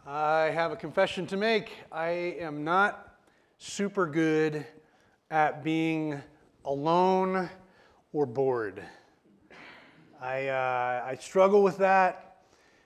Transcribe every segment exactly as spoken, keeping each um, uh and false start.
I have a confession to make. I am not super good at being alone or bored. I, uh, I struggle with that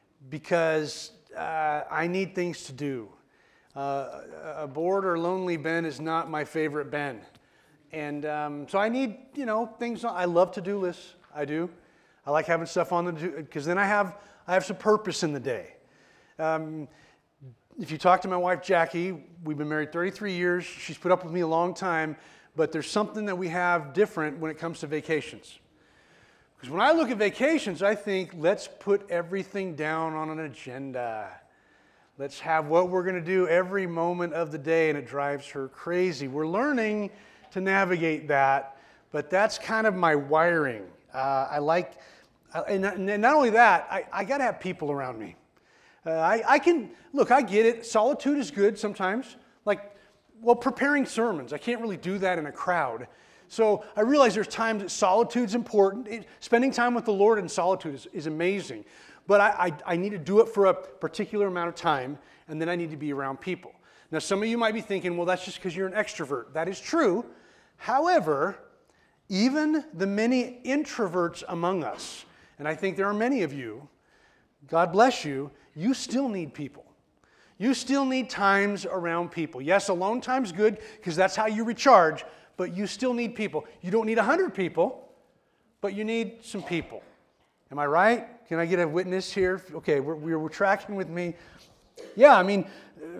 because uh, I need things to do. Uh, a bored or lonely Ben is not my favorite Ben. And um, so I need, you know, things. I love to-do lists. I do. I like having stuff on the do because then I have I have some purpose in the day. Um, if you talk to my wife Jackie, we've been married thirty-three years. She's put up with me a long time, but there's something that we have different when it comes to vacations. Because when I look at vacations, I think let's put everything down on an agenda. Let's have what we're going to do every moment of the day, and it drives her crazy. We're learning to navigate that, but that's kind of my wiring. Uh, I like, and not only that, I, I got to have people around me. Uh, I, I can, look, I get it. Solitude is good sometimes. Like, well, preparing sermons, I can't really do that in a crowd. So I realize there's times that solitude's important. It, spending time with the Lord in solitude is, is amazing. But I, I, I need to do it for a particular amount of time, and then I need to be around people. Now, some of you might be thinking, well, that's just because you're an extrovert. That is true. However, even the many introverts among us, and I think there are many of you, God bless you, you still need people. You still need times around people. Yes, alone time's good because that's how you recharge, but you still need people. You don't need a hundred people, but you need some people. Am I right? Can I get a witness here? Okay, we're, we're, we're tracking with me. Yeah, I mean,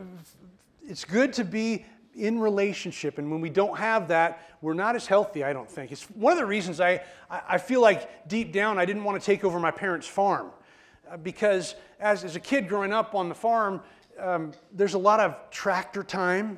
it's good to be in relationship, and when we don't have that, we're not as healthy, I don't think. It's one of the reasons I, I feel like deep down I didn't want to take over my parents' farm. Because as, as a kid growing up on the farm, um, there's a lot of tractor time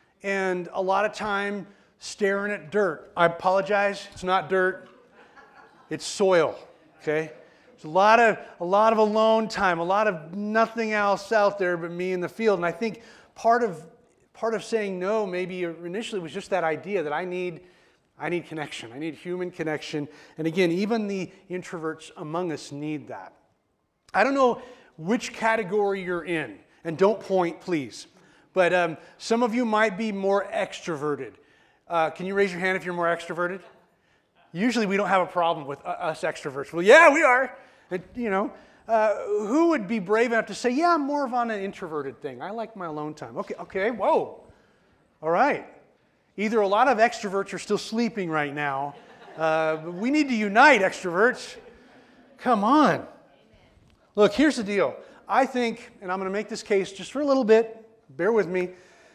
and a lot of time staring at dirt. I apologize, it's not dirt, it's soil, okay? There's a lot of, a lot of alone time, a lot of nothing else out there but me in the field. And I think part of, part of saying no maybe initially was just that idea that I need, I need connection. I need human connection. And again, even the introverts among us need that. I don't know which category you're in, and don't point, please. But um, some of you might be more extroverted. Uh, can you raise your hand if you're more extroverted? Usually we don't have a problem with uh, us extroverts. Well, yeah, we are. And, you know, uh, who would be brave enough to say, yeah, I'm more of on an introverted thing. I like my alone time. Okay, okay, whoa. All right. Either a lot of extroverts are still sleeping right now. Uh, but we need to unite, extroverts. Come on. Look, here's the deal. I think, and I'm going to make this case just for a little bit, bear with me.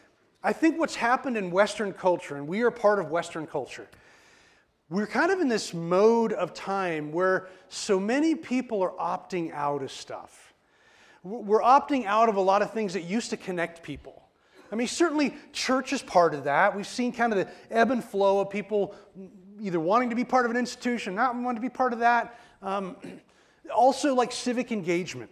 I think what's happened in Western culture, and we are part of Western culture, we're kind of in this mode of time where so many people are opting out of stuff. We're opting out of a lot of things that used to connect people. I mean, certainly church is part of that. We've seen kind of the ebb and flow of people either wanting to be part of an institution, not wanting to be part of that. Um, Also, like civic engagement,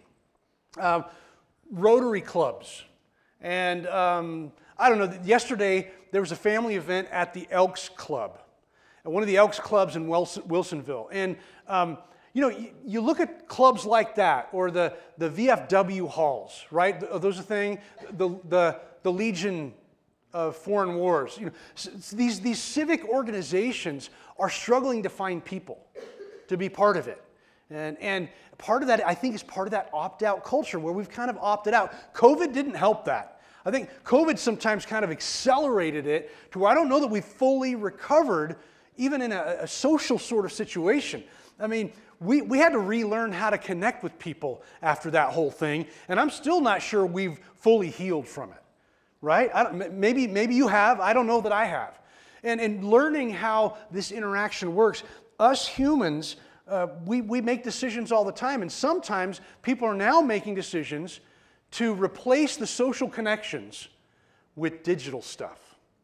uh, Rotary clubs, and um, I don't know, yesterday there was a family event at the Elks Club, at one of the Elks Clubs in Wilson, Wilsonville. And, um, you know, you, you look at clubs like that, or the, the V F W halls, right? Those are things, the, the, the Legion of Foreign Wars. You know, these, these civic organizations are struggling to find people to be part of it. And, and part of that, I think, is part of that opt-out culture where we've kind of opted out. COVID didn't help that. I think COVID sometimes kind of accelerated it to where I don't know that we've fully recovered, even in a, a social sort of situation. I mean, we, we had to relearn how to connect with people after that whole thing, and I'm still not sure we've fully healed from it, right? I don't, maybe, maybe you have. I don't know that I have. And, and learning how this interaction works, us humans, Uh, we, we make decisions all the time, and sometimes people are now making decisions to replace the social connections with digital stuff.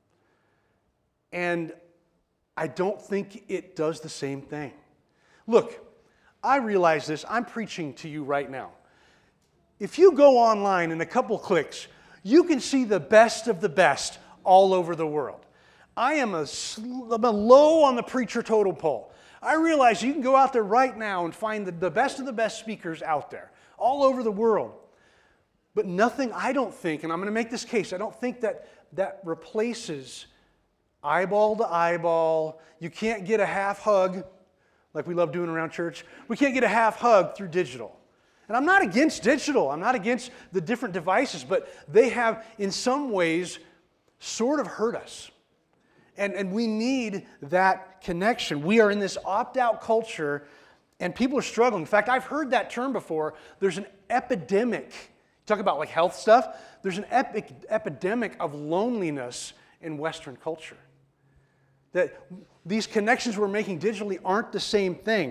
And I don't think it does the same thing. Look, I realize this. I'm preaching to you right now. If you go online in a couple clicks, you can see the best of the best all over the world. I am a, I'm a low on the preacher totem pole. I realize you can go out there right now and find the, the best of the best speakers out there, all over the world. But nothing, I don't think, and I'm going to make this case, I don't think that that replaces eyeball to eyeball. You can't get a half hug like we love doing around church. We can't get a half hug through digital. And I'm not against digital. I'm not against the different devices, but they have, in some ways, sort of hurt us. And, and we need that connection. We are in this opt-out culture, and people are struggling. In fact, I've heard that term before. There's an epidemic. Talk about like health stuff. There's an epic, epidemic of loneliness in Western culture. That these connections we're making digitally aren't the same thing.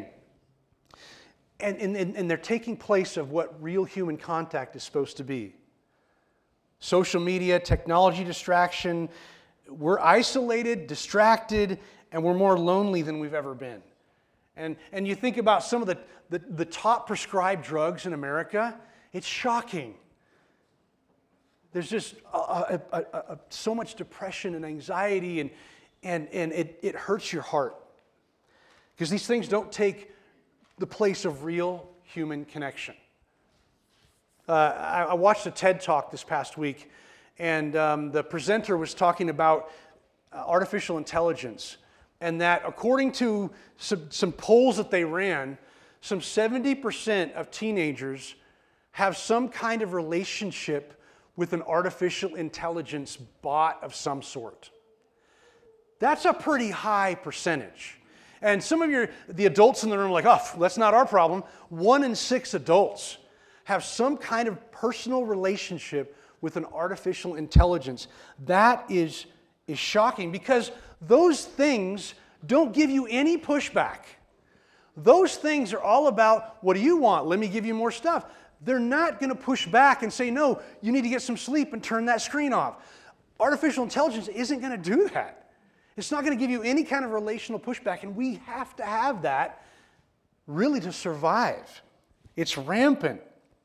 And, and, and they're taking place of what real human contact is supposed to be. Social media, technology distraction, we're isolated, distracted, and we're more lonely than we've ever been. And, and you think about some of the, the, the top prescribed drugs in America, it's shocking. There's just a, a, a, a, so much depression and anxiety, and, and, and it, it hurts your heart. Because these things don't take the place of real human connection. Uh, I, I watched a TED Talk this past week, and um, the presenter was talking about uh, artificial intelligence, and that according to some, some polls that they ran, some seventy percent of teenagers have some kind of relationship with an artificial intelligence bot of some sort. That's a pretty high percentage. And some of your, the adults in the room are like, oh, that's not our problem. One in six adults have some kind of personal relationship with an artificial intelligence. That is, is shocking because those things don't give you any pushback. Those things are all about, what do you want? Let me give you more stuff. They're not going to push back and say, no, you need to get some sleep and turn that screen off. Artificial intelligence isn't going to do that. It's not going to give you any kind of relational pushback, and we have to have that really to survive. It's rampant.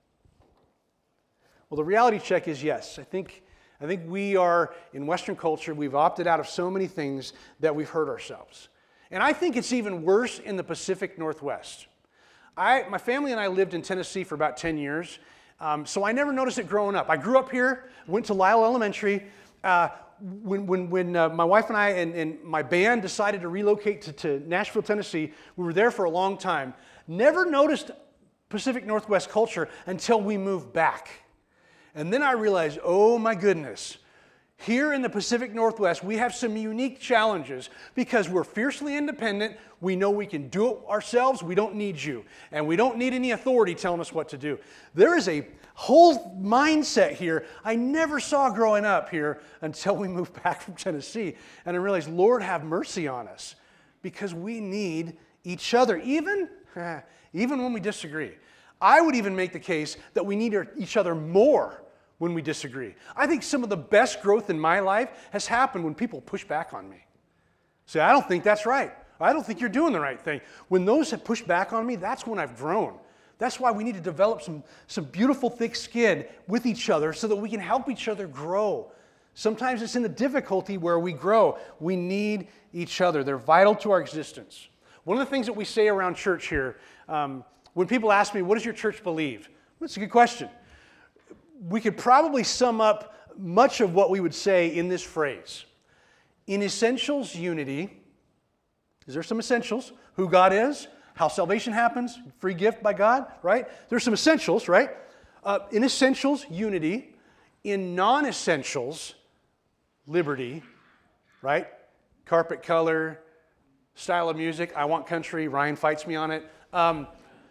Well, the reality check is yes. I think, I think we are, in Western culture, we've opted out of so many things that we've hurt ourselves. And I think it's even worse in the Pacific Northwest. I, my family and I lived in Tennessee for about ten years, um, so I never noticed it growing up. I grew up here, went to Lyle Elementary. Uh, When, when, when uh, my wife and I and, and my band decided to relocate to, to Nashville, Tennessee, we were there for a long time. Never noticed Pacific Northwest culture until we moved back. And then I realized, oh my goodness, here in the Pacific Northwest, we have some unique challenges because we're fiercely independent. We know we can do it ourselves. We don't need you. And we don't need any authority telling us what to do. There is a whole mindset here I never saw growing up here until we moved back from Tennessee. And I realized, Lord, have mercy on us because we need each other, even, even when we disagree. I would even make the case that we need each other more when we disagree. I think some of the best growth in my life has happened when people push back on me. Say, I don't think that's right. I don't think you're doing the right thing. When those have pushed back on me, that's when I've grown. That's why we need to develop some, some beautiful thick skin with each other so that we can help each other grow. Sometimes it's in the difficulty where we grow. We need each other. They're vital to our existence. One of the things that we say around church here, um, when people ask me, what does your church believe? Well, that's a good question. We could probably sum up much of what we would say in this phrase. In essentials, unity. Is there some essentials? Who God is, how salvation happens, free gift by God, right? There's some essentials, right? Uh, in essentials, unity. In non-essentials, liberty, right? Carpet color, style of music. I want country. Ryan fights me on it. Um,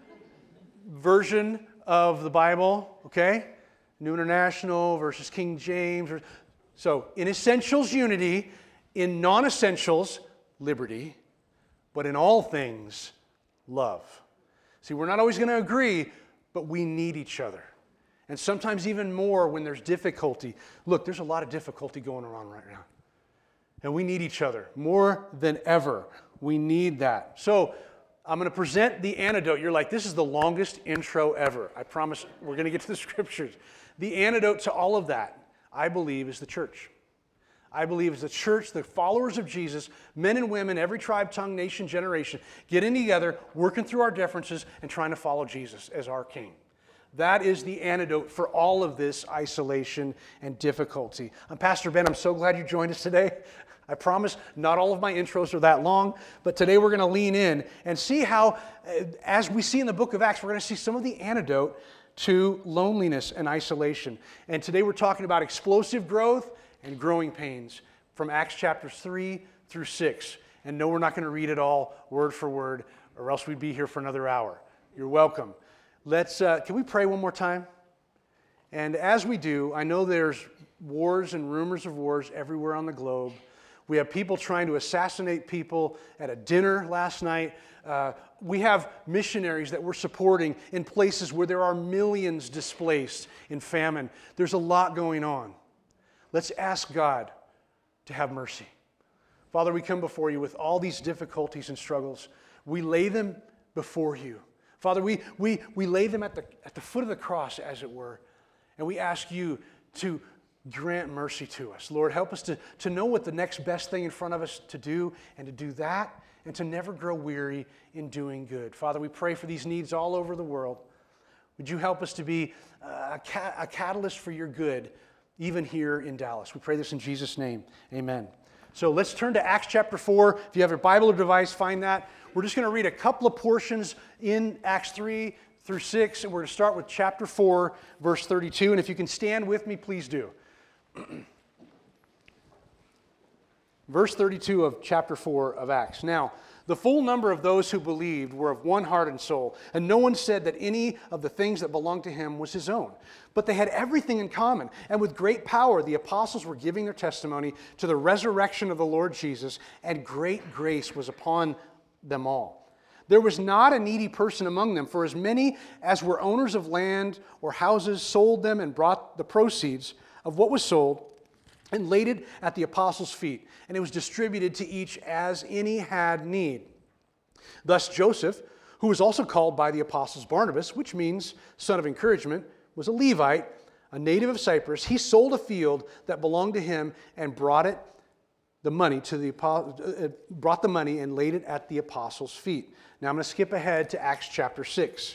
version of the Bible, okay? New International versus King James. So in essentials, unity. In non-essentials, liberty. But in all things, love. See, we're not always going to agree, but we need each other. And sometimes even more when there's difficulty. Look, there's a lot of difficulty going on right now. And we need each other more than ever. We need that. So I'm going to present the antidote. You're like, this is the longest intro ever. I promise we're going to get to the scriptures. The antidote to all of that, I believe, is the church. I believe is the church, the followers of Jesus, men and women, every tribe, tongue, nation, generation, getting together, working through our differences, and trying to follow Jesus as our King. That is the antidote for all of this isolation and difficulty. I'm Pastor Ben. I'm so glad you joined us today. I promise not all of my intros are that long, but today we're going to lean in and see how, as we see in the book of Acts, we're going to see some of the antidote to loneliness and isolation. And today we're talking about explosive growth and growing pains from Acts chapters three through six. And no, we're not going to read it all word for word, or else we'd be here for another hour. You're welcome. Let's, uh, can we pray one more time? And as we do, I know there's wars and rumors of wars everywhere on the globe. We have people trying to assassinate people at a dinner last night. Uh, we have missionaries that we're supporting in places where there are millions displaced in famine. There's a lot going on. Let's ask God to have mercy. Father, we come before you with all these difficulties and struggles. We lay them before you. Father, we, we, we lay them at the, at the foot of the cross, as it were, and we ask you to grant mercy to us. Lord, help us to, to know what the next best thing in front of us to do, and to do that, and to never grow weary in doing good. Father, we pray for these needs all over the world. Would you help us to be a, cat, a catalyst for your good, even here in Dallas? We pray this in Jesus' name. Amen. So let's turn to Acts chapter four. If you have your Bible or device, find that. We're just going to read a couple of portions in Acts three through six, and we're going to start with chapter four, verse thirty-two. And if you can stand with me, please do. Verse thirty-two of chapter four of Acts. Now, the full number of those who believed were of one heart and soul, and no one said that any of the things that belonged to him was his own. But they had everything in common, and with great power the apostles were giving their testimony to the resurrection of the Lord Jesus, and great grace was upon them all. There was not a needy person among them, for as many as were owners of land or houses sold them and brought the proceeds of what was sold and laid it at the apostles' feet, and it was distributed to each as any had need. Thus Joseph, who was also called by the apostles Barnabas, which means son of encouragement, was a Levite, a native of Cyprus. He sold a field that belonged to him and brought it the money to the uh, brought the money and laid it at the apostles' feet. Now I'm going to skip ahead to Acts chapter six.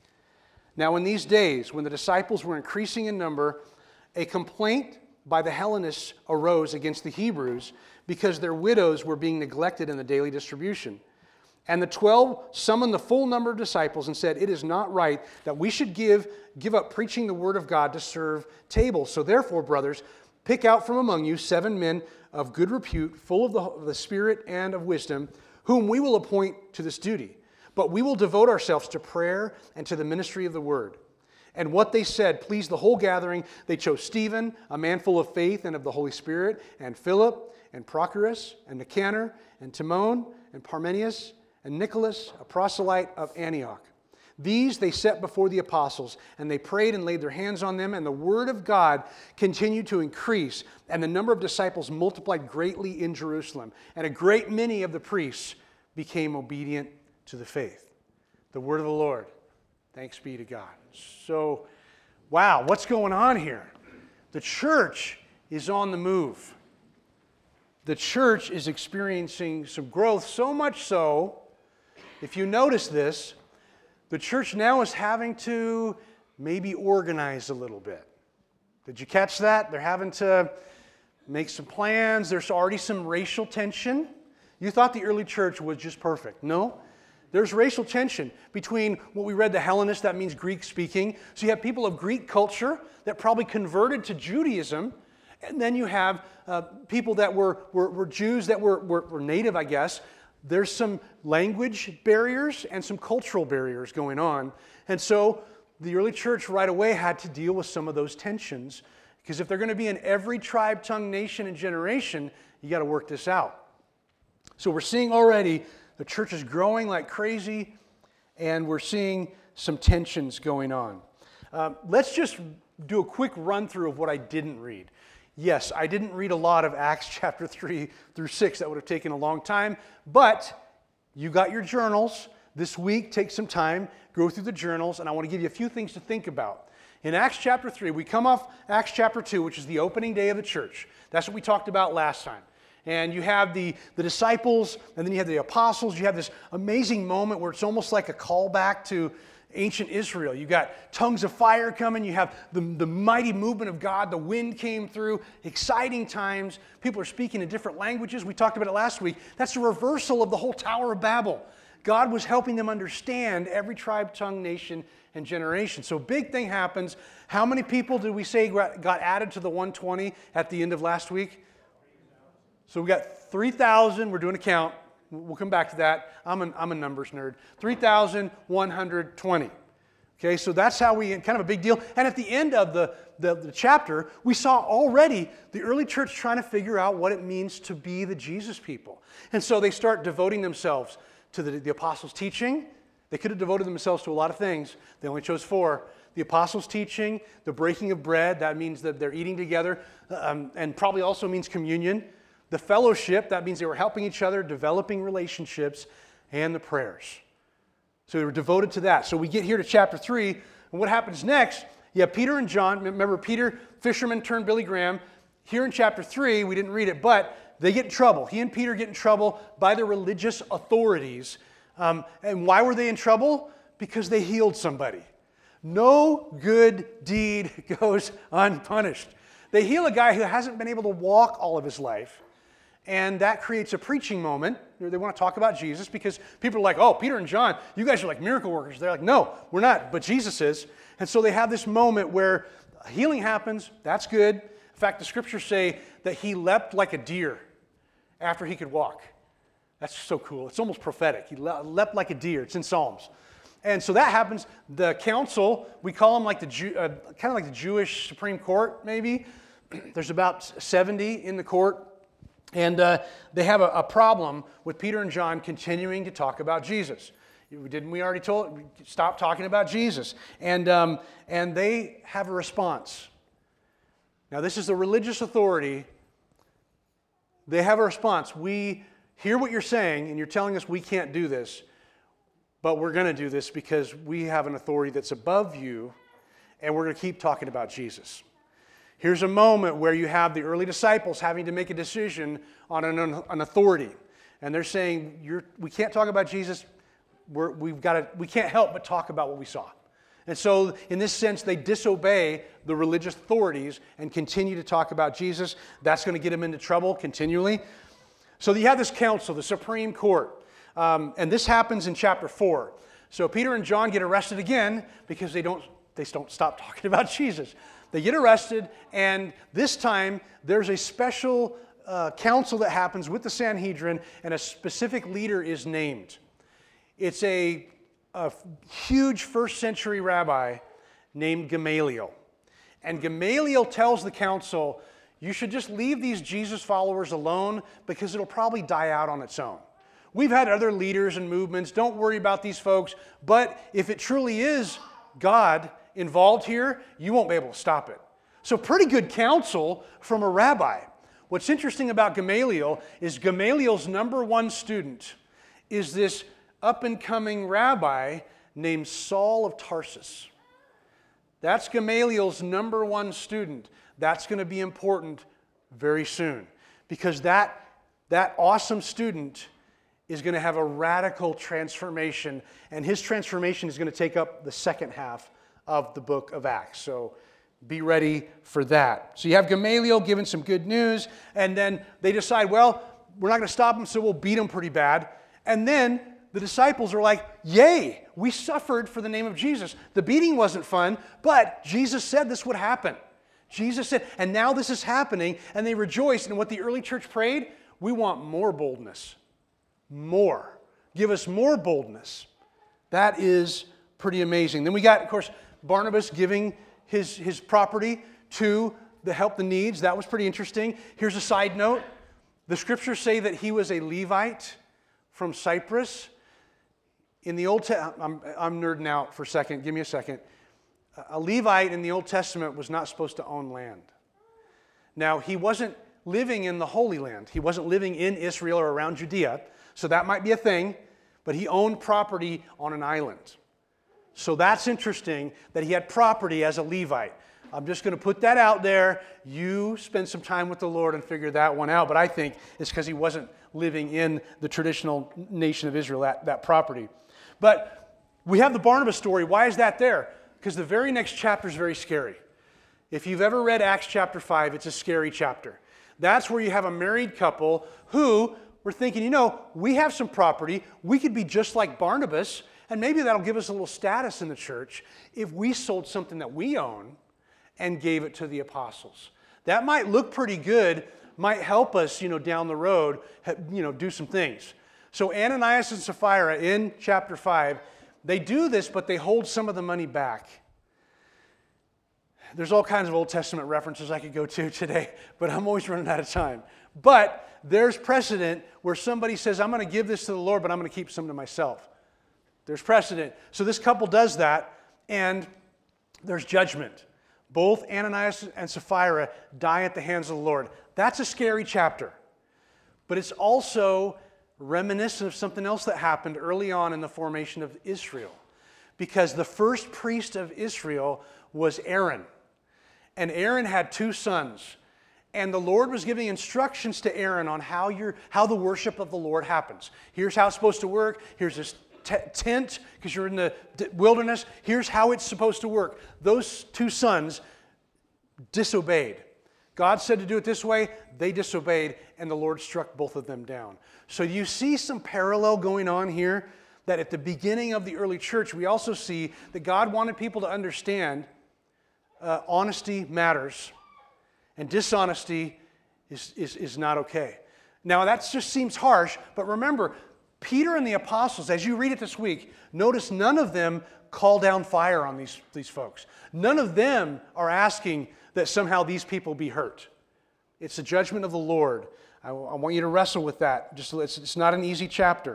Now in these days, when the disciples were increasing in number, a complaint by the Hellenists arose against the Hebrews because their widows were being neglected in the daily distribution. And the twelve summoned the full number of disciples and said, "It is not right that we should give, give up preaching the word of God to serve tables. So therefore, brothers, pick out from among you seven men of good repute, full of the, of the Spirit and of wisdom, whom we will appoint to this duty. But we will devote ourselves to prayer and to the ministry of the word." And what they said pleased the whole gathering. They chose Stephen, a man full of faith and of the Holy Spirit, and Philip, and Prochorus, and Nicanor, and Timon, and Parmenius, and Nicholas, a proselyte of Antioch. These they set before the apostles, and they prayed and laid their hands on them, and the word of God continued to increase, and the number of disciples multiplied greatly in Jerusalem. And a great many of the priests became obedient to the faith. The word of the Lord. Thanks be to God. So, wow, what's going on here? The church is on the move. The church is experiencing some growth, so much so, if you notice this, the church now is having to maybe organize a little bit. Did you catch that? They're having to make some plans. There's already some racial tension. You thought the early church was just perfect. No. There's racial tension between what we read, the Hellenists, that means Greek speaking. So you have people of Greek culture that probably converted to Judaism. And then you have uh, people that were, were, were Jews that were, were, were native, I guess. There's some language barriers and some cultural barriers going on. And so the early church right away had to deal with some of those tensions. Because if they're going to be in every tribe, tongue, nation, and generation, you got to work this out. So we're seeing already the church is growing like crazy, and we're seeing some tensions going on. Um, let's just do a quick run through of what I didn't read. Yes, I didn't read a lot of Acts chapter three through six. That would have taken a long time, but you got your journals. This week, take some time, go through the journals, and I want to give you a few things to think about. In Acts chapter three, we come off Acts chapter two, which is the opening day of the church. That's what we talked about last time. And you have the, the disciples, and then you have the apostles. You have this amazing moment where it's almost like a callback to, ancient Israel. You got tongues of fire coming. You have the, the mighty movement of God. The wind came through. Exciting times. People are speaking in different languages. We talked about it last week. That's a reversal of the whole Tower of Babel. God was helping them understand every tribe, tongue, nation, and generation. So big thing happens. How many people did we say got added to the one hundred twenty at the end of last week? So we got three thousand. We're doing a count. We'll come back to that. I'm a, I'm a numbers nerd. three thousand one hundred twenty. Okay, so that's how we, kind of a big deal. And at the end of the, the, the chapter, we saw already the early church trying to figure out what it means to be the Jesus people. And so they start devoting themselves to the, the apostles' teaching. They could have devoted themselves to a lot of things. They only chose four. The apostles' teaching, the breaking of bread, that means that they're eating together, um, and probably also means communion. The fellowship, that means they were helping each other, developing relationships, and the prayers. So they were devoted to that. So we get here to chapter three, and what happens next, you have Peter and John. Remember, Peter, fisherman turned Billy Graham. Here in chapter three, we didn't read it, but they get in trouble. He and Peter get in trouble by the religious authorities. Um, and why were they in trouble? Because they healed somebody. No good deed goes unpunished. They heal a guy who hasn't been able to walk all of his life. And that creates a preaching moment. They want to talk about Jesus because people are like, oh, Peter and John, you guys are like miracle workers. They're like, no, we're not, but Jesus is. And so they have this moment where healing happens. That's good. In fact, the scriptures say that he leapt like a deer after he could walk. That's so cool. It's almost prophetic. He leapt like a deer. It's in Psalms. And so that happens. The council, we call them like the Jew, uh, kind of like the Jewish Supreme Court, maybe. There's about seventy in the court. And uh, they have a, a problem with Peter and John continuing to talk about Jesus. Didn't we already told stop talking about Jesus? And um, and they have a response. Now this is the religious authority. They have a response. We hear what you're saying, and you're telling us we can't do this, but we're going to do this because we have an authority that's above you, and we're going to keep talking about Jesus. Here's a moment where you have the early disciples having to make a decision on an, an authority. And they're saying, You're, we can't talk about Jesus. We're, we've got to, we can't help but talk about what we saw. And so in this sense, they disobey the religious authorities and continue to talk about Jesus. That's going to get them into trouble continually. So you have this council, the Supreme Court. Um, and this happens in chapter four. So Peter and John get arrested again because they don't, they don't stop talking about Jesus. They get arrested, and this time there's a special uh, council that happens with the Sanhedrin, and a specific leader is named. It's a, a huge first century rabbi named Gamaliel. And Gamaliel tells the council, you should just leave these Jesus followers alone because it'll probably die out on its own. We've had other leaders and movements. Don't worry about these folks. But if it truly is God involved here, you won't be able to stop it. So pretty good counsel from a rabbi. What's interesting about Gamaliel is Gamaliel's number one student is this up-and-coming rabbi named Saul of Tarsus. That's Gamaliel's number one student. That's going to be important very soon because that, that awesome student is going to have a radical transformation, and his transformation is going to take up the second half of the book of Acts. So be ready for that. So you have Gamaliel giving some good news, and then they decide, well, we're not going to stop him, so we'll beat him pretty bad. And then the disciples are like, yay, we suffered for the name of Jesus. The beating wasn't fun, but Jesus said this would happen. Jesus said, and now this is happening, and they rejoice. And what the early church prayed, we want more boldness. More. Give us more boldness. That is pretty amazing. Then we got, of course, Barnabas giving his, his property to the help the needs. That was pretty interesting. Here's a side note. The scriptures say that he was a Levite from Cyprus. In the Old Testament, I'm, I'm nerding out for a second. Give me a second. A Levite in the Old Testament was not supposed to own land. Now, he wasn't living in the Holy Land. He wasn't living in Israel or around Judea. So that might be a thing. But he owned property on an island. So that's interesting that he had property as a Levite. I'm just going to put that out there. You spend some time with the Lord and figure that one out. But I think it's because he wasn't living in the traditional nation of Israel, that, that property. But We have the Barnabas story. Why is that there? Because the very next chapter is very scary. If you've ever read Acts chapter five, it's a scary chapter. That's where you have a married couple who were thinking, you know, we have some property. We could be just like Barnabas, and maybe that'll give us a little status in the church if we sold something that we own and gave it to the apostles. That might look pretty good, might help us, you know, down the road, you know, do some things. So Ananias and Sapphira in chapter five, they do this, but they hold some of the money back. There's all kinds of Old Testament references I could go to today, but I'm always running out of time. But there's precedent where somebody says, I'm going to give this to the Lord, but I'm going to keep some to myself. There's precedent. So this couple does that, and there's judgment. Both Ananias and Sapphira die at the hands of the Lord. That's a scary chapter. But it's also reminiscent of something else that happened early on in the formation of Israel. Because the first priest of Israel was Aaron. And Aaron had two sons. And the Lord was giving instructions to Aaron on how, your, how the worship of the Lord happens. Here's how it's supposed to work. Here's this t- tent, because you're in the wilderness. Here's how it's supposed to work. Those two sons disobeyed. God said to do it this way. They disobeyed, and the Lord struck both of them down. So you see some parallel going on here, that at the beginning of the early church, we also see that God wanted people to understand uh, honesty matters. And dishonesty is, is, is not okay. Now, that just seems harsh, but remember, Peter and the apostles, as you read it this week, notice none of them call down fire on these, these folks. None of them are asking that somehow these people be hurt. It's the judgment of the Lord. I, I want you to wrestle with that. Just it's, it's not an easy chapter.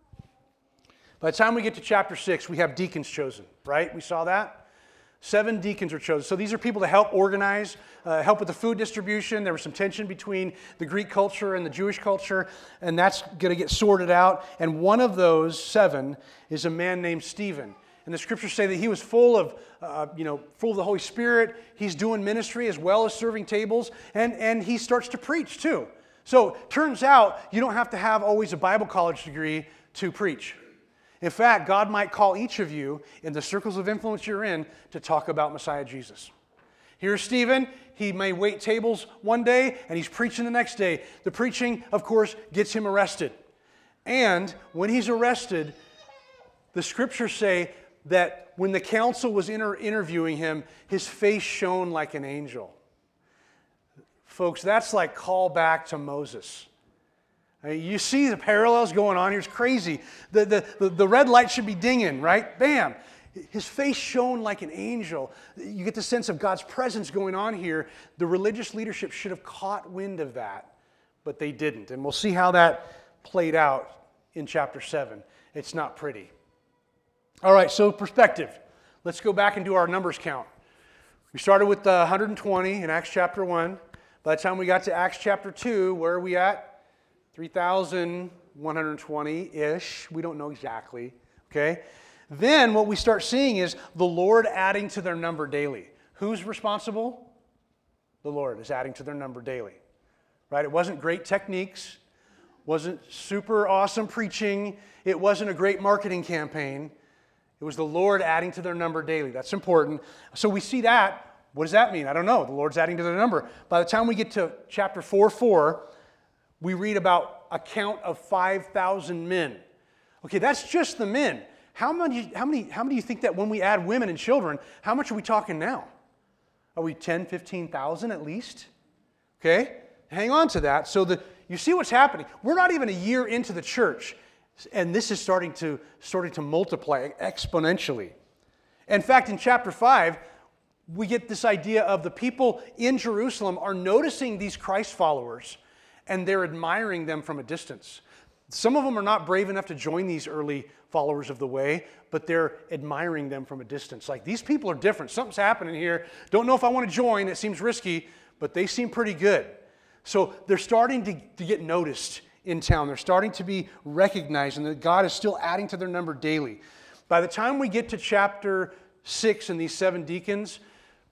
By the time we get to chapter six, we have deacons chosen, right? We saw that? Seven deacons are chosen. So these are people to help organize, uh, help with the food distribution. There was some tension between the Greek culture and the Jewish culture, and that's going to get sorted out. And one of those seven is a man named Stephen. And the scriptures say that he was full of, uh, you know, full of the Holy Spirit. He's doing ministry as well as serving tables, and, and he starts to preach too. So turns out you don't have to have always a Bible college degree to preach. In fact, God might call each of you in the circles of influence you're in to talk about Messiah Jesus. Here's Stephen. He may wait tables one day, and he's preaching the next day. The preaching, of course, gets him arrested. And when he's arrested, the scriptures say that when the council was inter- interviewing him, his face shone like an angel. Folks, that's like call back to Moses. I mean, you see the parallels going on here. It's crazy. The, the, the, the red light should be dinging, right? Bam. His face shone like an angel. You get the sense of God's presence going on here. The religious leadership should have caught wind of that, but they didn't. And we'll see how that played out in chapter seven. It's not pretty. All right, so perspective. Let's go back and do our numbers count. We started with uh, one hundred twenty in Acts chapter one. By the time we got to Acts chapter two, where are we at? three thousand one hundred twenty-ish. We don't know exactly, okay? Then what we start seeing is the Lord adding to their number daily. Who's responsible? The Lord is adding to their number daily, right? It wasn't great techniques, wasn't super awesome preaching, it wasn't a great marketing campaign. It was the Lord adding to their number daily. That's important. So we see that. What does that mean? I don't know. The Lord's adding to their number. By the time we get to chapter four four, we read about a count of five thousand men. Okay, that's just the men. How many, how many, how many do you think that when we add women and children, how much are we talking now? Are we ten, fifteen thousand at least? Okay, hang on to that. So the, you see what's happening. We're not even a year into the church, and this is starting to, starting to multiply exponentially. In fact, in chapter five, we get this idea of the people in Jerusalem are noticing these Christ followers, and they're admiring them from a distance. Some of them are not brave enough to join these early followers of the way, but they're admiring them from a distance. Like, these people are different. Something's happening here. Don't know if I want to join. It seems risky, but they seem pretty good. So they're starting to, to get noticed in town. They're starting to be recognized, and that God is still adding to their number daily. By the time we get to chapter six and these seven deacons,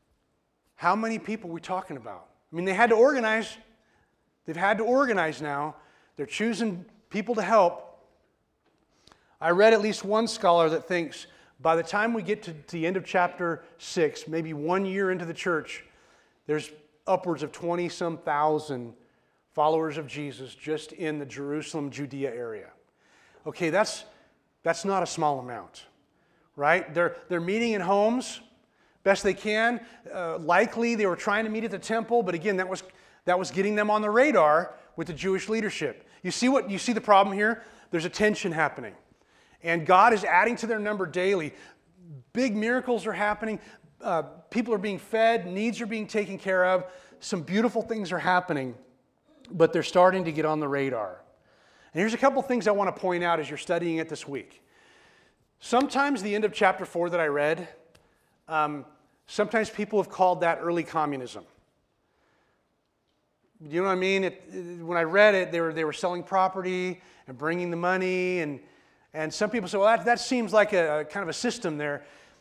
how many people are we talking about? I mean, they had to organize. They've had to organize now. They're choosing people to help. I read at least one scholar that thinks By the time we get to the end of chapter six, maybe one year into the church, there's upwards of twenty-some thousand followers of Jesus just in the Jerusalem, Judea area. Okay, that's, that's not a small amount, right? They're, they're meeting in homes best they can. Uh, likely they were trying to meet at the temple, but again, that was, that was getting them on the radar with the Jewish leadership. You see what you see the problem here? There's a tension happening. And God is adding to their number daily. Big miracles are happening. Uh, people are being fed. Needs are being taken care of. Some beautiful things are happening, but they're starting to get on the radar. And here's a couple things I want to point out as you're studying it this week. Sometimes the end of chapter four that I read, um, sometimes people have called that early communism. You know what I mean? It, it, when I read it, they were, they were selling property and bringing the money, and And some people say, well, that, that seems like a, a kind of a system there.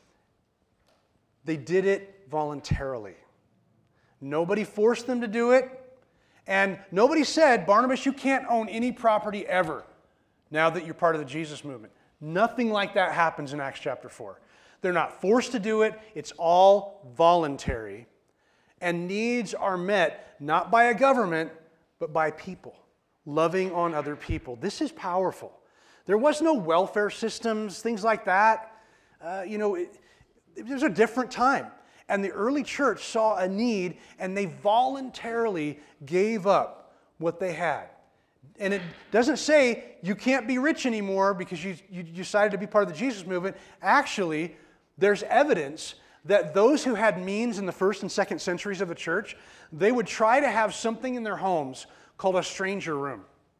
They did it voluntarily. Nobody forced them to do it. And nobody said, Barnabas, you can't own any property ever now that you're part of the Jesus movement. Nothing like that happens in Acts chapter four. They're not forced to do it. It's all voluntary. And needs are met not by a government, but by people, loving on other people. This is powerful. There was no welfare systems, things like that. Uh, you know, it, it was a different time. And the early church saw a need, and they voluntarily gave up what they had. And it doesn't say you can't be rich anymore because you, you decided to be part of the Jesus movement. Actually, there's evidence that those who had means in the first and second centuries of the church, they would try to have something in their homes called a stranger room,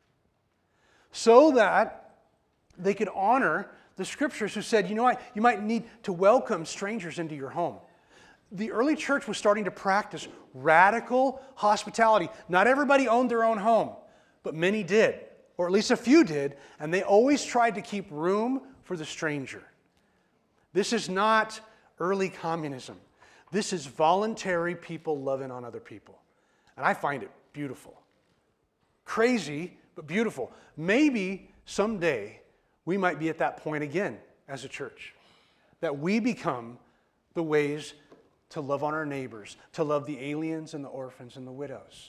so that they could honor the scriptures who said, you know what, you might need to welcome strangers into your home. The early church was starting to practice radical hospitality. Not everybody owned their own home, but many did, or at least a few did, and they always tried to keep room for the stranger. This is not early communism. This is voluntary people loving on other people. And I find it beautiful. Crazy, but beautiful. Maybe someday we might be at that point again as a church, that we become the ways to love on our neighbors, to love the aliens and the orphans and the widows.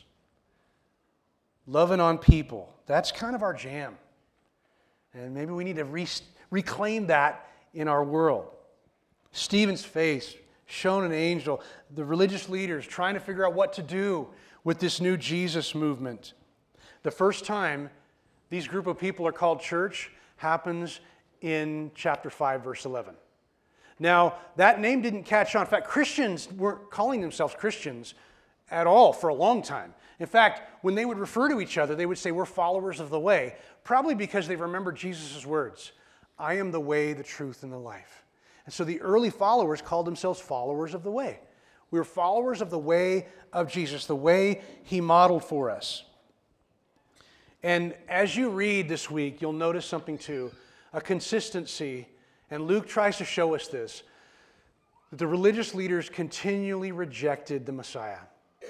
Loving on people, that's kind of our jam. And maybe we need to re- reclaim that in our world. Stephen's face, shown an angel, the religious leaders trying to figure out what to do with this new Jesus movement. The first time these group of people are called church happens in chapter five, verse eleven. Now, that name didn't catch on. In fact, Christians weren't calling themselves Christians at all for a long time. In fact, when they would refer to each other, they would say, we're followers of the way, probably because they remembered Jesus' words, I am the way, the truth, and the life. And so the early followers called themselves followers of the way. We were followers of the way of Jesus, the way he modeled for us. And as you read this week, you'll notice something too, a consistency, and Luke tries to show us this, that the religious leaders continually rejected the Messiah.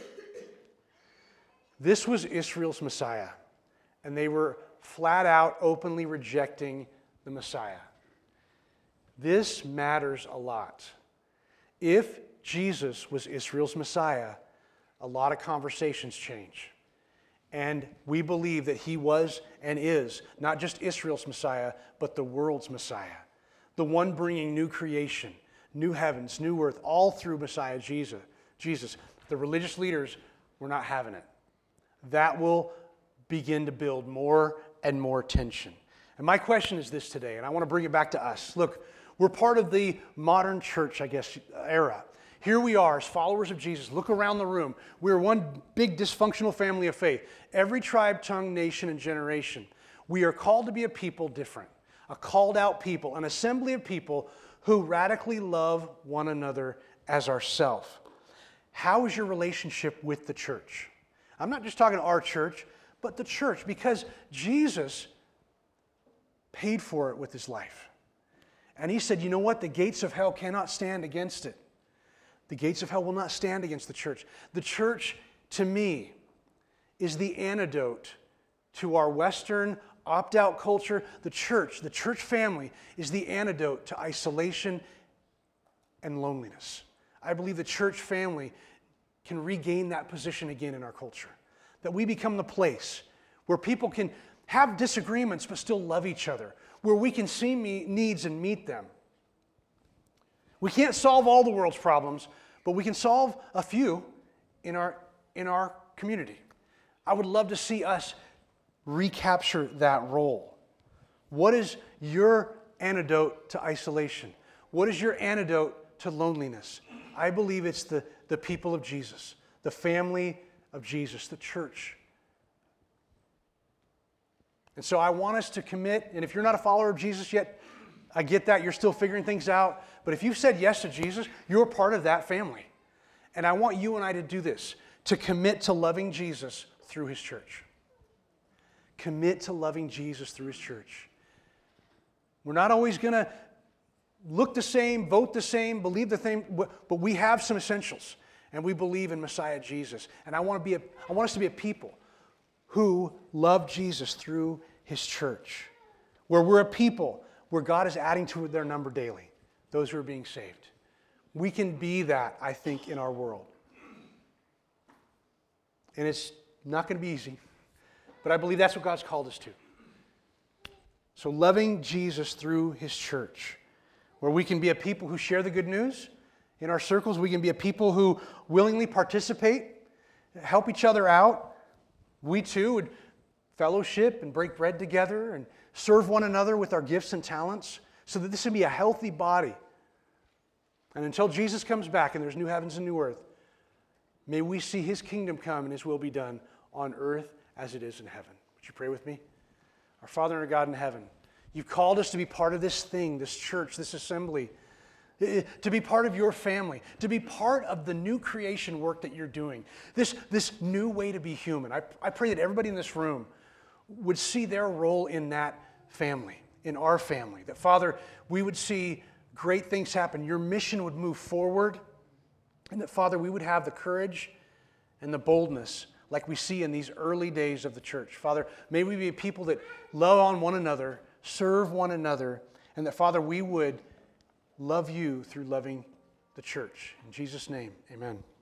This was Israel's Messiah, and they were flat out openly rejecting the Messiah. This matters a lot. If Jesus was Israel's Messiah, a lot of conversations change. And we believe that he was and is not just Israel's Messiah, but the world's Messiah. The one bringing new creation, new heavens, new earth, all through Messiah Jesus. Jesus. The religious leaders were not having it. That will begin to build more and more tension. And my question is this today, and I want to bring it back to us. Look, we're part of the modern church, I guess, era. Here we are as followers of Jesus. Look around the room. We're one big dysfunctional family of faith. Every tribe, tongue, nation, and generation. We are called to be a people different, a called out people, an assembly of people who radically love one another as ourself. How is your relationship with the church? I'm not just talking our church, but the church, because Jesus paid for it with his life. And he said, you know what? The gates of hell cannot stand against it. The gates of hell will not stand against the church. The church, to me, is the antidote to our Western opt-out culture. The church, the church family is the antidote to isolation and loneliness. I believe the church family can regain that position again in our culture. That we become the place where people can have disagreements but still love each other, where we can see me- needs and meet them. We can't solve all the world's problems, but we can solve a few in our, in our community. I would love to see us recapture that role. What is your antidote to isolation? What is your antidote to loneliness? I believe it's the, the people of Jesus, the family of Jesus, the church. And so I want us to commit, and if you're not a follower of Jesus yet, I get that, you're still figuring things out, but if you've said yes to Jesus, you're part of that family. And I want you and I to do this, to commit to loving Jesus through his church. Commit to loving Jesus through his church. We're not always going to look the same, vote the same, believe the same, but we have some essentials, and we believe in Messiah Jesus. And I want to be a, I want us to be a people who love Jesus through his church, where we're a people where God is adding to their number daily, those who are being saved. We can be that, I think, in our world. And it's not going to be easy, but I believe that's what God's called us to. So loving Jesus through his church, where we can be a people who share the good news in our circles. We can be a people who willingly participate, help each other out. We too would fellowship and break bread together and serve one another with our gifts and talents so that this can be a healthy body. And until Jesus comes back and there's new heavens and new earth, may we see his kingdom come and his will be done on earth as it is in heaven. Would you pray with me? Our Father and our God in heaven, you've called us to be part of this thing, this church, this assembly, to be part of your family, to be part of the new creation work that you're doing, this, this new way to be human. I, I pray that everybody in this room would see their role in that family, in our family. That, Father, we would see great things happen. Your mission would move forward. And that, Father, we would have the courage and the boldness like we see in these early days of the church. Father, may we be a people that love on one another, serve one another, and that, Father, we would love you through loving the church. In Jesus' name, amen.